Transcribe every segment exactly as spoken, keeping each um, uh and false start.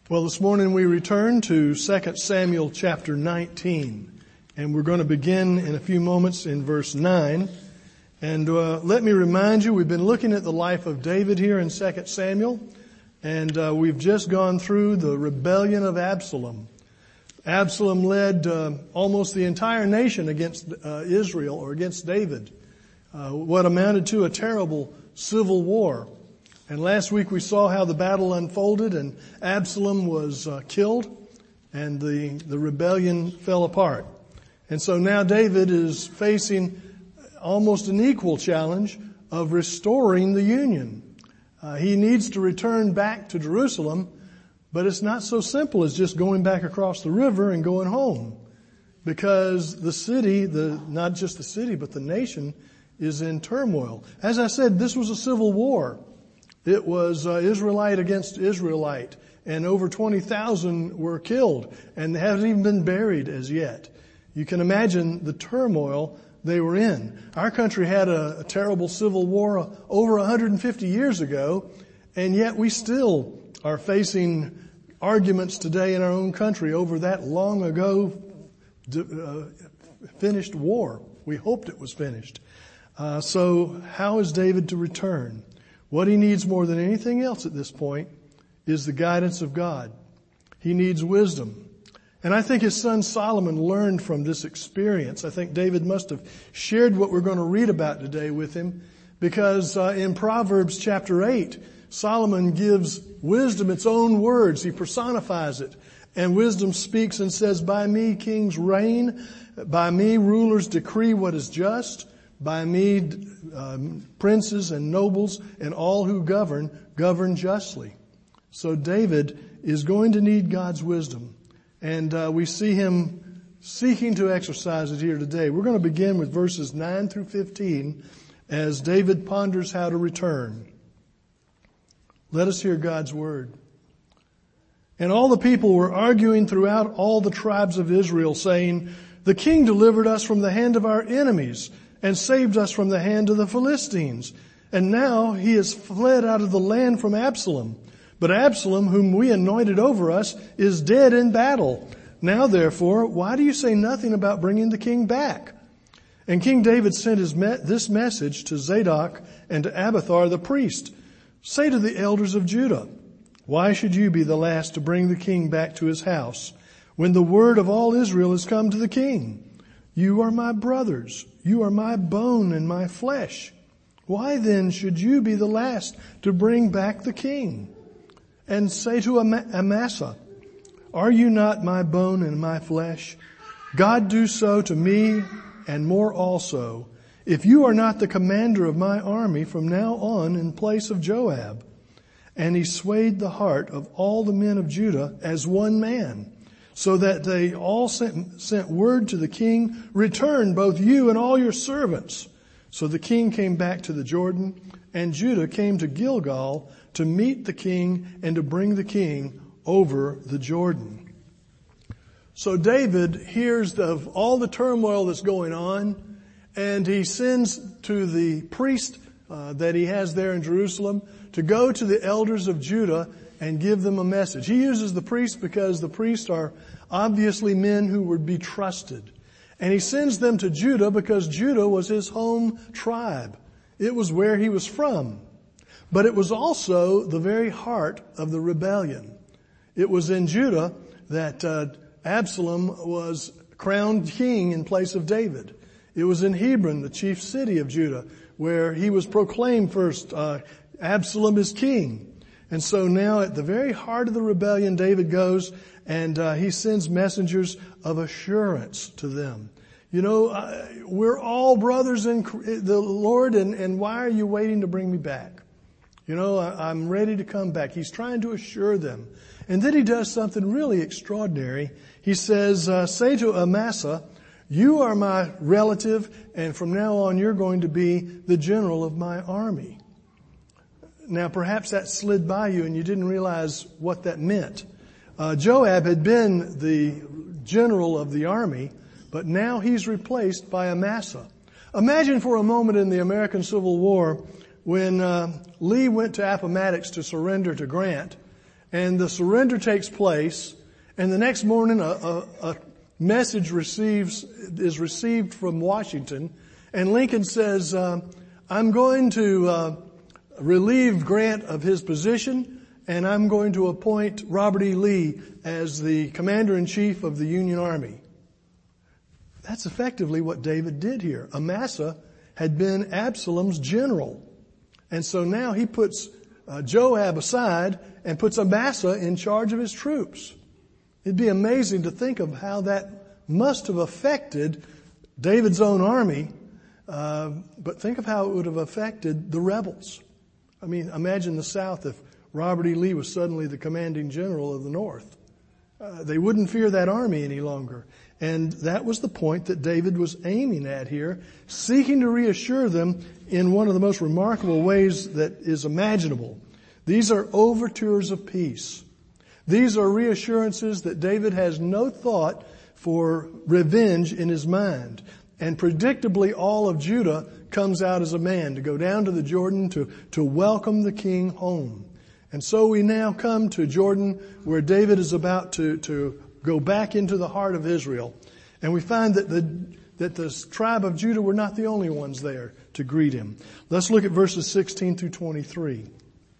Well, this morning we return to Second Samuel chapter nineteen, and we're going to begin in a few moments in verse nine. And uh, let me remind you, we've been looking at the life of David here in Second Samuel, and uh, we've just gone through the rebellion of Absalom. Absalom led uh, almost the entire nation against uh, Israel, or against David, uh, what amounted to a terrible civil war. And last week we saw how the battle unfolded, and Absalom was uh, killed, and the, the rebellion fell apart. And so now David is facing almost an equal challenge of restoring the union. Uh, he needs to return back to Jerusalem, but it's not so simple as just going back across the river and going home, because the city, the not just the city, but the nation is in turmoil. As I said, this was a civil war. It was uh, Israelite against Israelite, and over twenty thousand were killed, and they haven't even been buried as yet. You can imagine the turmoil they were in. Our country had a, a terrible civil war uh, over one hundred fifty years ago, and yet we still are facing arguments today in our own country over that long ago uh, finished war. We hoped it was finished. Uh, so how is David to return? What he needs more than anything else at this point is the guidance of God. He needs wisdom. And I think his son Solomon learned from this experience. I think David must have shared what we're going to read about today with him, because uh, in Proverbs chapter eight, Solomon gives wisdom its own words. He personifies it. And wisdom speaks and says, "By me kings reign, by me rulers decree what is just. By me, um, princes and nobles and all who govern, govern justly." So David is going to need God's wisdom. And uh, we see him seeking to exercise it here today. We're going to begin with verses nine through fifteen as David ponders how to return. Let us hear God's word. "And all the people were arguing throughout all the tribes of Israel, saying, 'The king delivered us from the hand of our enemies, and saved us from the hand of the Philistines. And now he has fled out of the land from Absalom. But Absalom, whom we anointed over us, is dead in battle. Now therefore, why do you say nothing about bringing the king back?' And King David sent his me- this message to Zadok and to Abiathar the priest. 'Say to the elders of Judah, why should you be the last to bring the king back to his house, when the word of all Israel has come to the king? You are my brothers. You are my bone and my flesh. Why then should you be the last to bring back the king? And say to Amasa, are you not my bone and my flesh? God do so to me and more also, if you are not the commander of my army from now on in place of Joab.' And he swayed the heart of all the men of Judah as one man, so that they all sent, sent word to the king, 'Return, both you and all your servants.' So the king came back to the Jordan, and Judah came to Gilgal to meet the king and to bring the king over the Jordan." So David hears of all the turmoil that's going on, and he sends to the priest uh, that he has there in Jerusalem to go to the elders of Judah and give them a message. He uses the priests because the priests are obviously men who would be trusted. And he sends them to Judah because Judah was his home tribe. It was where he was from. But it was also the very heart of the rebellion. It was in Judah that uh, Absalom was crowned king in place of David. It was in Hebron, the chief city of Judah, where he was proclaimed first, uh, Absalom is king. And so now at the very heart of the rebellion, David goes and uh, he sends messengers of assurance to them. You know, uh, we're all brothers in the Lord, and, and why are you waiting to bring me back? You know, I, I'm ready to come back. He's trying to assure them. And then he does something really extraordinary. He says, uh, say to Amasa, you are my relative, and from now on you're going to be the general of my army. Now, perhaps that slid by you and you didn't realize what that meant. Uh, Joab had been the general of the army, but now he's replaced by Amasa. Imagine for a moment in the American Civil War when uh, Lee went to Appomattox to surrender to Grant, and the surrender takes place, and the next morning a, a, a message receives, is received from Washington, and Lincoln says, uh, I'm going to uh, relieve Grant of his position, and I'm going to appoint Robert E. Lee as the commander-in-chief of the Union Army. That's effectively what David did here. Amasa had been Absalom's general. And so now he puts uh, Joab aside and puts Amasa in charge of his troops. It'd be amazing to think of how that must have affected David's own army, uh, but think of how it would have affected the rebels. I mean, imagine the South if Robert E. Lee was suddenly the commanding general of the North. Uh, they wouldn't fear that army any longer. And that was the point that David was aiming at here, seeking to reassure them in one of the most remarkable ways that is imaginable. These are overtures of peace. These are reassurances that David has no thought for revenge in his mind. And predictably, all of Judah comes out as a man to go down to the Jordan to, to welcome the king home. And so we now come to Jordan, where David is about to, to go back into the heart of Israel. And we find that the, that the tribe of Judah were not the only ones there to greet him. Let's look at verses sixteen through twenty-three.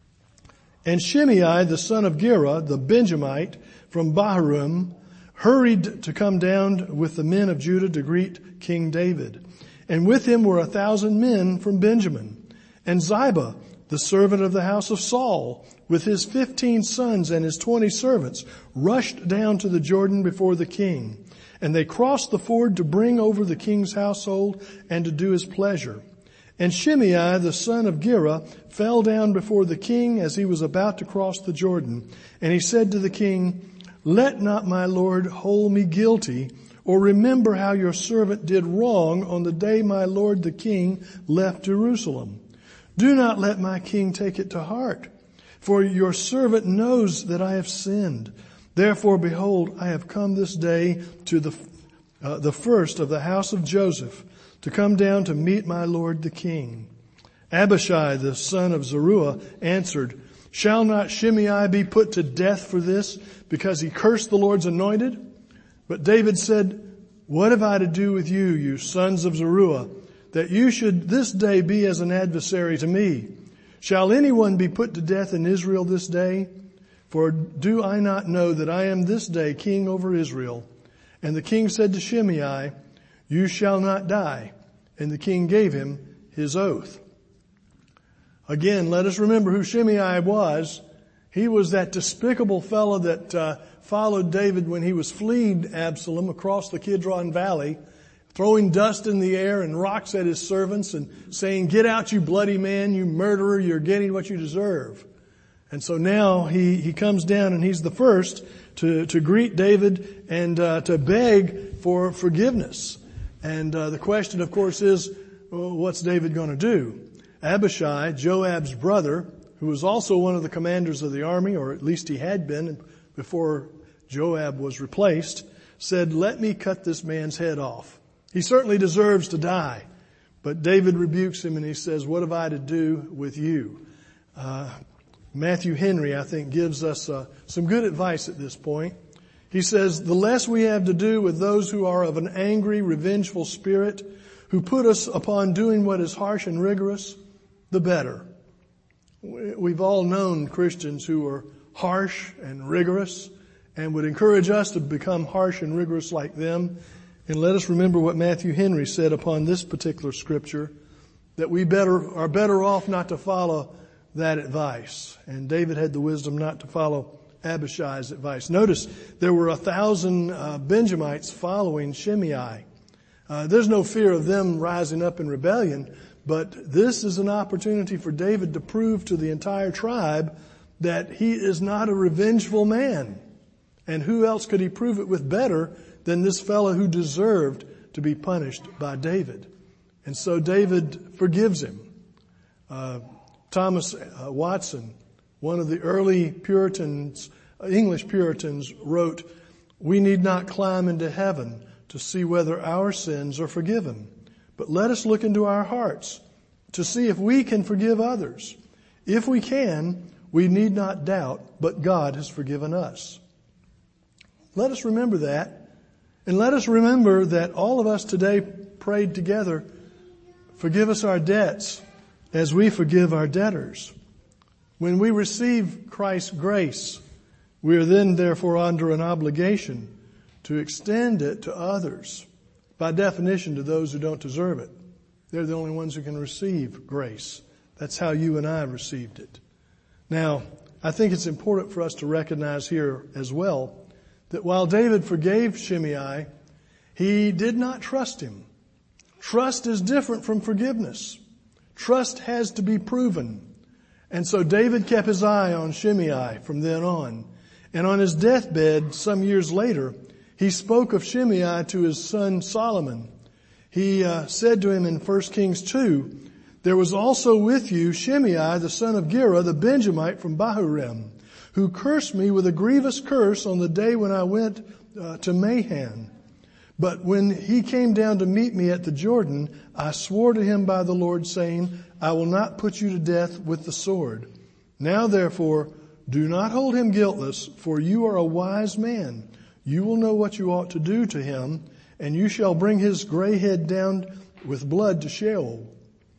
And Shimei, the son of Gera, the Benjamite from Bahurim, hurried to come down with the men of Judah to greet King David. And with him were a thousand men from Benjamin. And Ziba, the servant of the house of Saul, with his fifteen sons and his twenty servants, rushed down to the Jordan before the king. And they crossed the ford to bring over the king's household and to do his pleasure. And Shimei, the son of Gera, fell down before the king as he was about to cross the Jordan. And he said to the king, Let not my lord hold me guilty, or remember how your servant did wrong on the day my lord the king left Jerusalem. Do not let my king take it to heart, for your servant knows that I have sinned. Therefore, behold, I have come this day to the uh, the first of the house of Joseph, to come down to meet my lord the king. Abishai, the son of Zeruiah, answered, Shall not Shimei be put to death for this, because he cursed the Lord's anointed? But David said, What have I to do with you, you sons of Zeruiah, that you should this day be as an adversary to me? Shall anyone be put to death in Israel this day? For do I not know that I am this day king over Israel? And the king said to Shimei, You shall not die. And the king gave him his oath. Again, let us remember who Shimei was. He was that despicable fellow that uh, followed David when he was fleeing Absalom across the Kidron Valley, throwing dust in the air and rocks at his servants and saying, Get out, you bloody man, you murderer, you're getting what you deserve. And so now he, he comes down and he's the first to, to greet David and uh, to beg for forgiveness. And uh, the question, of course, is, well, what's David going to do? Abishai, Joab's brother, who was also one of the commanders of the army, or at least he had been before Joab was replaced, said, Let me cut this man's head off. He certainly deserves to die. But David rebukes him and he says, What have I to do with you? Uh, Matthew Henry, I think, gives us uh, some good advice at this point. He says, The less we have to do with those who are of an angry, revengeful spirit, who put us upon doing what is harsh and rigorous, the better. We've all known Christians who are harsh and rigorous and would encourage us to become harsh and rigorous like them. And let us remember what Matthew Henry said upon this particular scripture, that we better are better off not to follow that advice. And David had the wisdom not to follow Abishai's advice. Notice there were a thousand uh, Benjamites following Shimei. Uh, there's no fear of them rising up in rebellion, but this is an opportunity for David to prove to the entire tribe that he is not a revengeful man. And who else could he prove it with better than this fellow who deserved to be punished by David? And so David forgives him. Uh, Thomas uh, Watson, one of the early Puritans, uh, English Puritans, wrote, "We need not climb into heaven to see whether our sins are forgiven, but let us look into our hearts to see if we can forgive others. If we can, we need not doubt, but God has forgiven us. Let us remember that. And let us remember that all of us today prayed together, forgive us our debts as we forgive our debtors. When we receive Christ's grace, we are then therefore under an obligation to extend it to others. By definition, to those who don't deserve it. They're the only ones who can receive grace. That's how you and I received it. Now, I think it's important for us to recognize here as well that while David forgave Shimei, he did not trust him. Trust is different from forgiveness. Trust has to be proven. And so David kept his eye on Shimei from then on. And on his deathbed some years later, he spoke of Shimei to his son Solomon. He uh, said to him in First Kings two, there was also with you Shimei, the son of Gera, the Benjamite from Bahurim, who cursed me with a grievous curse on the day when I went uh, to Mahan. But when he came down to meet me at the Jordan, I swore to him by the Lord, saying, I will not put you to death with the sword. Now therefore, do not hold him guiltless, for you are a wise man. You will know what you ought to do to him, and you shall bring his gray head down with blood to Sheol.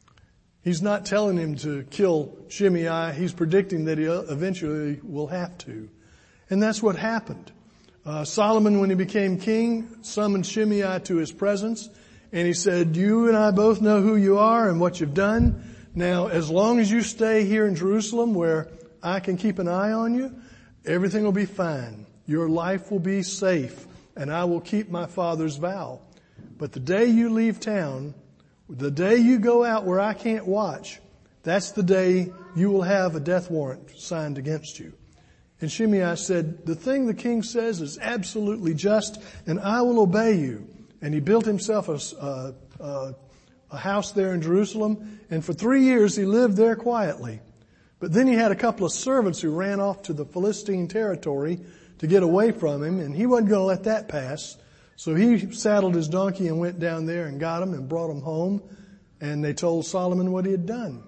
He's not telling him to kill Shimei. He's predicting that he eventually will have to. And that's what happened. Uh, Solomon, when he became king, summoned Shimei to his presence, and he said, you and I both know who you are and what you've done. Now, as long as you stay here in Jerusalem where I can keep an eye on you, everything will be fine. Your life will be safe, and I will keep my father's vow. But the day you leave town, the day you go out where I can't watch, that's the day you will have a death warrant signed against you. And Shimei said, the thing the king says is absolutely just, and I will obey you. And he built himself a, a, a house there in Jerusalem, and for three years he lived there quietly. But then he had a couple of servants who ran off to the Philistine territory to get away from him, and he wasn't going to let that pass. So he saddled his donkey and went down there and got him and brought him home, and they told Solomon what he had done.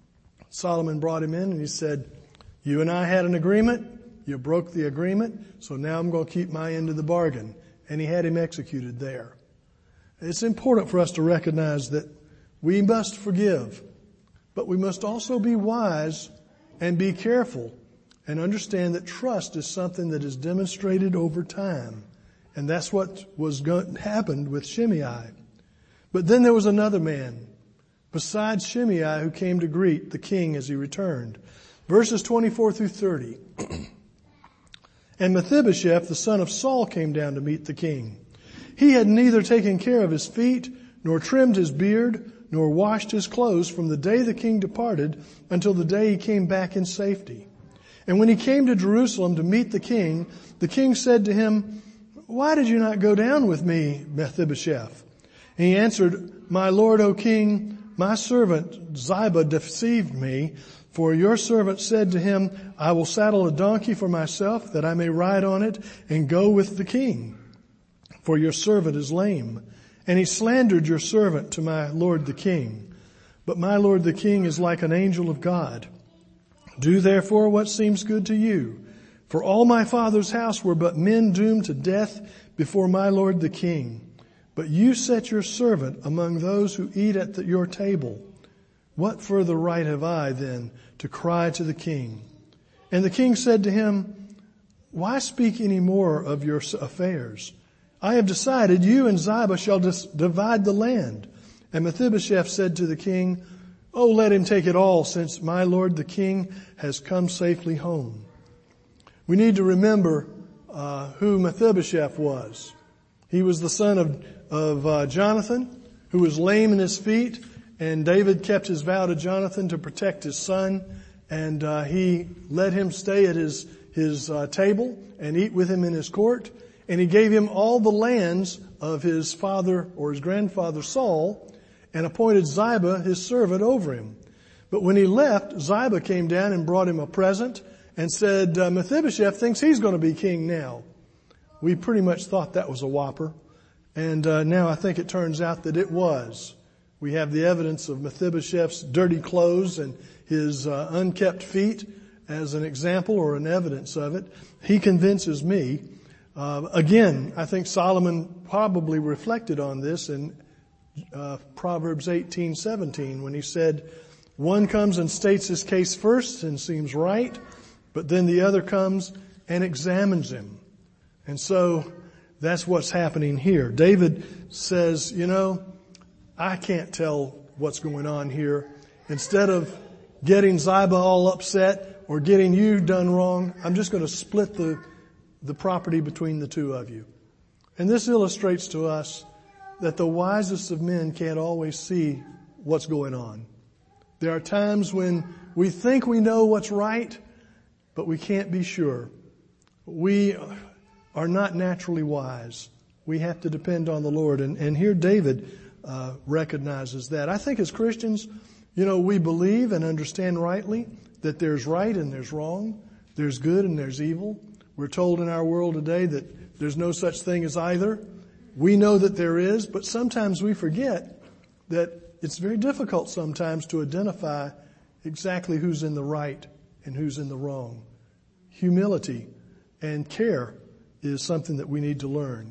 Solomon brought him in and he said, you and I had an agreement. You broke the agreement, so now I'm going to keep my end of the bargain. And he had him executed there. It's important for us to recognize that we must forgive, but we must also be wise and be careful and understand that trust is something that is demonstrated over time. And that's what was going, happened with Shimei. But then there was another man besides Shimei who came to greet the king as he returned. Verses twenty-four through thirty. And Mephibosheth, the son of Saul, came down to meet the king. He had neither taken care of his feet, nor trimmed his beard, nor washed his clothes from the day the king departed until the day he came back in safety. And when he came to Jerusalem to meet the king, the king said to him, why did you not go down with me, Mephibosheth? And he answered, my lord, O king, my servant Ziba deceived me, for your servant said to him, I will saddle a donkey for myself that I may ride on it and go with the king. For your servant is lame. And he slandered your servant to my lord the king. But my lord the king is like an angel of God. Do therefore what seems good to you. For all my father's house were but men doomed to death before my lord the king. But you set your servant among those who eat at the, your table. What further right have I then to cry to the king? And the king said to him, why speak any more of your affairs? I have decided you and Ziba shall dis- divide the land. And Mephibosheth said to the king, oh, let him take it all, since my lord the king has come safely home. We need to remember uh, who Mephibosheth was. He was the son of, of uh, Jonathan, who was lame in his feet. And David kept his vow to Jonathan to protect his son, and uh, he let him stay at his his uh, table and eat with him in his court, and he gave him all the lands of his father or his grandfather Saul, and appointed Ziba his servant over him. But when he left, Ziba came down and brought him a present and said, uh, Mephibosheth thinks he's going to be king now. We pretty much thought that was a whopper, and uh, now I think it turns out that it was. We have the evidence of Mephibosheth's dirty clothes and his uh, unkept feet. as an example or an evidence of it. He convinces me. Uh, again, I think Solomon probably reflected on this in uh, Proverbs eighteen seventeen when he said, one comes and states his case first and seems right, but then the other comes and examines him. And so that's what's happening here. David says, you know, I can't tell what's going on here. Instead of getting Ziba all upset or getting you done wrong, I'm just going to split the, the property between the two of you. And this illustrates to us that the wisest of men can't always see what's going on. There are times when we think we know what's right, but we can't be sure. We are not naturally wise. We have to depend on the Lord. And, and here David uh, recognizes that. I think as Christians, you know, we believe and understand rightly that there's right and there's wrong. There's good and there's evil. We're told in our world today that there's no such thing as either. We know that there is, but sometimes we forget that it's very difficult sometimes to identify exactly who's in the right and who's in the wrong. Humility and care is something that we need to learn.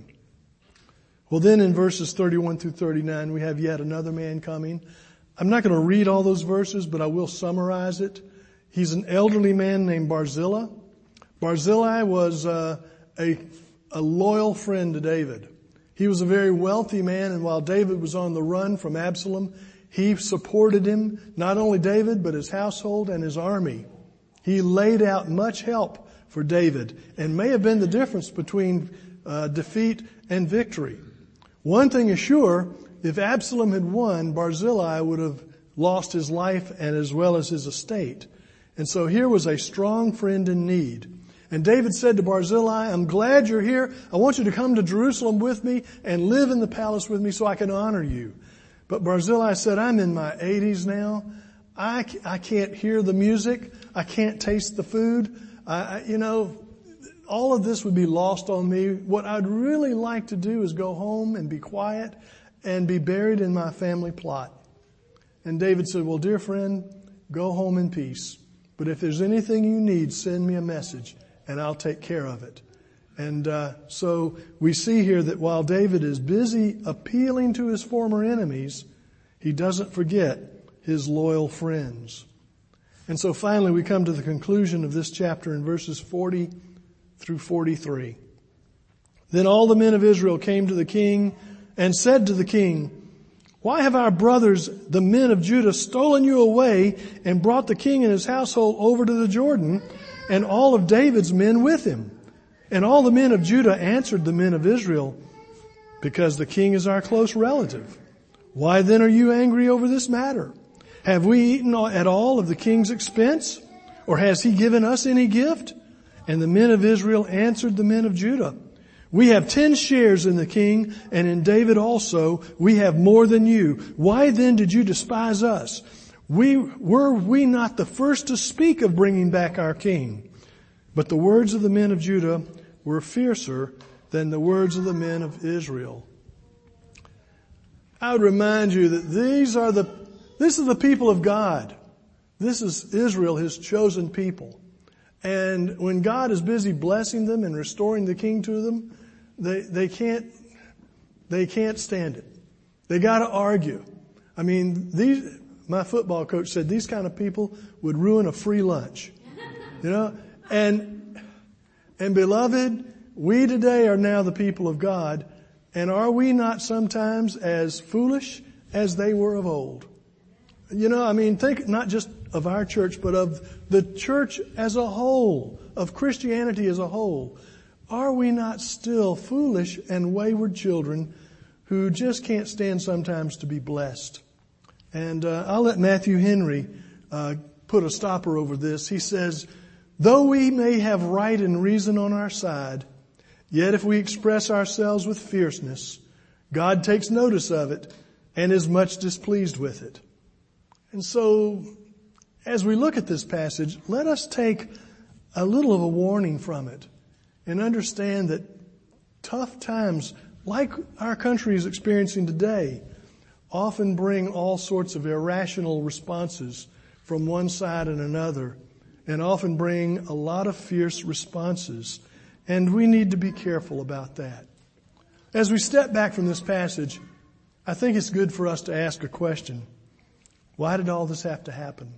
Well, then in verses thirty-one through thirty-nine, we have yet another man coming. I'm not going to read all those verses, but I will summarize it. He's an elderly man named Barzillai. Barzillai was uh, a, a loyal friend to David. He was a very wealthy man, and while David was on the run from Absalom, he supported him, not only David, but his household and his army. He laid out much help for David and may have been the difference between uh, defeat and victory. One thing is sure, if Absalom had won, Barzillai would have lost his life and as well as his estate. And so here was a strong friend in need. And David said to Barzillai, I'm glad you're here. I want you to come to Jerusalem with me and live in the palace with me so I can honor you. But Barzillai said, I'm in my eighties now. I, I can't hear the music. I can't taste the food. I, you know, all of this would be lost on me. What I'd really like to do is go home and be quiet and be buried in my family plot. And David said, well, dear friend, go home in peace. But if there's anything you need, send me a message and I'll take care of it. And uh, so we see here that while David is busy appealing to his former enemies, he doesn't forget his loyal friends. And so finally we come to the conclusion of this chapter in verses forty through forty-three. Then all the men of Israel came to the king and said to the king, why have our brothers, the men of Judah, stolen you away and brought the king and his household over to the Jordan, and all of David's men with him? And all the men of Judah answered the men of Israel, because the king is our close relative. Why then are you angry over this matter? Have we eaten at all of the king's expense? Or has he given us any gift? And the men of Israel answered the men of Judah, we have ten shares in the king, and in David also we have more than you. Why then did you despise us? We, were we not the first to speak of bringing back our king? But the words of the men of Judah were fiercer than the words of the men of Israel. I would remind you that these are the, this is the people of God. This is Israel, his chosen people. And when God is busy blessing them and restoring the king to them, they, they can't, they can't stand it. They gotta argue. I mean, these, my football coach said these kind of people would ruin a free lunch. You know? And, and beloved, we today are now the people of God, and are we not sometimes as foolish as they were of old? You know, I mean, think not just of our church, but of the church as a whole, of Christianity as a whole. Are we not still foolish and wayward children who just can't stand sometimes to be blessed? And uh, I'll let Matthew Henry uh, put a stopper over this. He says, though we may have right and reason on our side, yet if we express ourselves with fierceness, God takes notice of it and is much displeased with it. And so, as we look at this passage, let us take a little of a warning from it and understand that tough times, like our country is experiencing today, often bring all sorts of irrational responses from one side and another. and often bring a lot of fierce responses. And we need to be careful about that. As we step back from this passage, I think it's good for us to ask a question. Why did all this have to happen?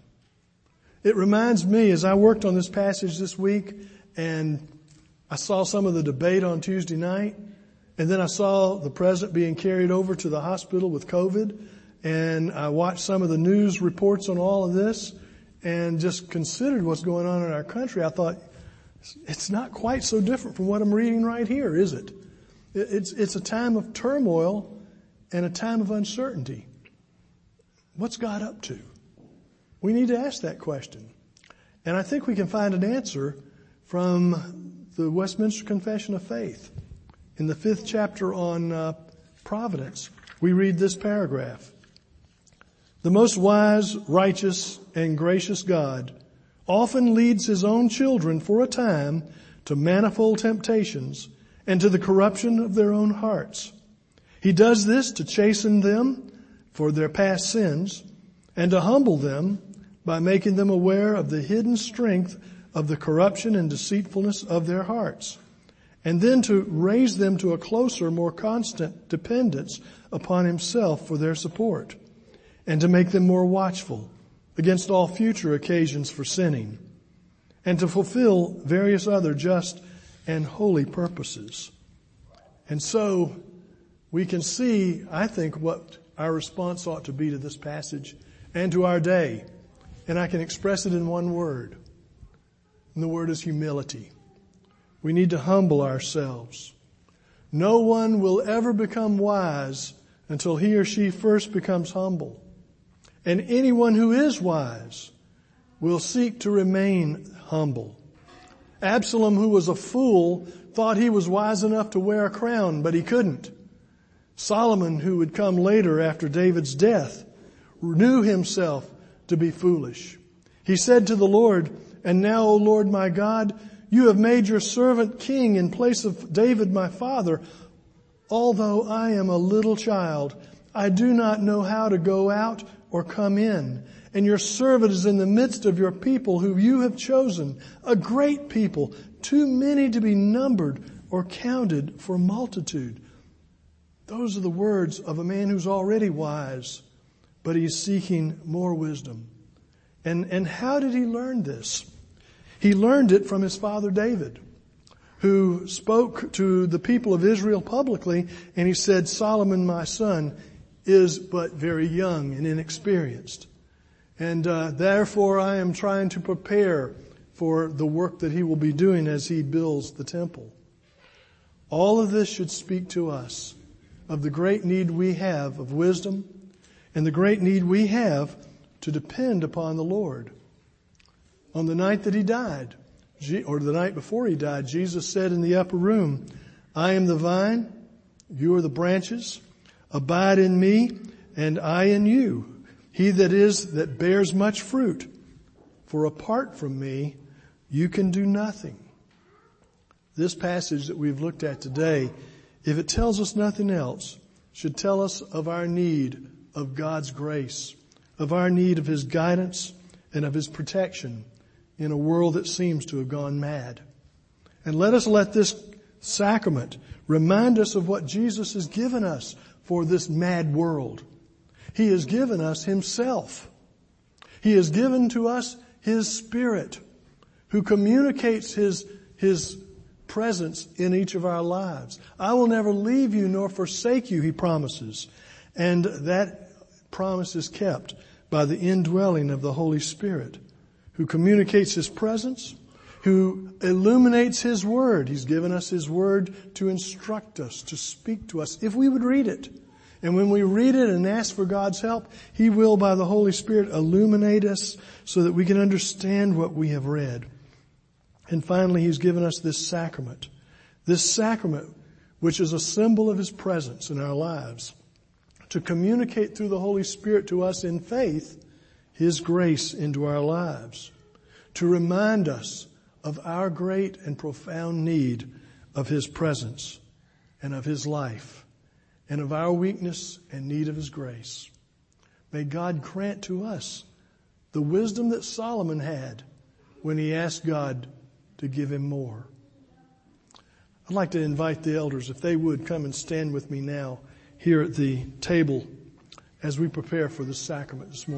It reminds me, as I worked on this passage this week, and I saw some of the debate on Tuesday night, and then I saw the president being carried over to the hospital with COVID, and I watched some of the news reports on all of this, and just considered what's going on in our country. I thought, it's not quite so different from what I'm reading right here, is it? It's, it's a time of turmoil and a time of uncertainty. What's God up to? We need to ask that question. And I think we can find an answer from the Westminster Confession of Faith. In the fifth chapter on uh, providence, we read this paragraph. The most wise, righteous, and gracious God often leads his own children for a time to manifold temptations and to the corruption of their own hearts. He does this to chasten them for their past sins and to humble them by making them aware of the hidden strength of the corruption and deceitfulness of their hearts, and then to raise them to a closer, more constant dependence upon himself for their support, and to make them more watchful against all future occasions for sinning, and to fulfill various other just and holy purposes. And so we can see, I think, what our response ought to be to this passage and to our day. And I can express it in one word. And the word is humility. We need to humble ourselves. No one will ever become wise until he or she first becomes humble. And anyone who is wise will seek to remain humble. Absalom, who was a fool, thought he was wise enough to wear a crown, but he couldn't. Solomon, who would come later after David's death, knew himself to be foolish. He said to the Lord, "And now, O Lord my God, you have made your servant king in place of David my father. Although I am a little child, I do not know how to go out or come in. And your servant is in the midst of your people who you have chosen, a great people, too many to be numbered or counted for multitude." Those are the words of a man who's already wise, but he's seeking more wisdom. And, and how did he learn this? He learned it from his father David, who spoke to the people of Israel publicly, and he said, "Solomon, my son, is but very young and inexperienced. And uh, therefore I am trying to prepare for the work that he will be doing as he builds the temple." All of this should speak to us of the great need we have of wisdom and the great need we have to depend upon the Lord. On the night that he died, or the night before he died, Jesus said in the upper room, "I am the vine, you are the branches. Abide in me, and I in you. He that is, that bears much fruit. For apart from me, you can do nothing." This passage that we've looked at today, if it tells us nothing else, should tell us of our need of God's grace, of our need of his guidance and of his protection in a world that seems to have gone mad. And let us let this sacrament remind us of what Jesus has given us for this mad world. He has given us himself. He has given to us his Spirit, who communicates his, his presence in each of our lives. "I will never leave you nor forsake you," he promises. And that promise is kept by the indwelling of the Holy Spirit, who communicates his presence, who illuminates his word. He's given us his word to instruct us, to speak to us, if we would read it. And when we read it and ask for God's help, he will, by the Holy Spirit, illuminate us so that we can understand what we have read. And finally, he's given us this sacrament. This sacrament, which is a symbol of his presence in our lives, to communicate through the Holy Spirit to us in faith his grace into our lives, to remind us of our great and profound need of his presence and of his life, and of our weakness and need of his grace. May God grant to us the wisdom that Solomon had when he asked God to give him more. I'd like to invite the elders, if they would, come and stand with me now here at the table as we prepare for the sacrament this morning.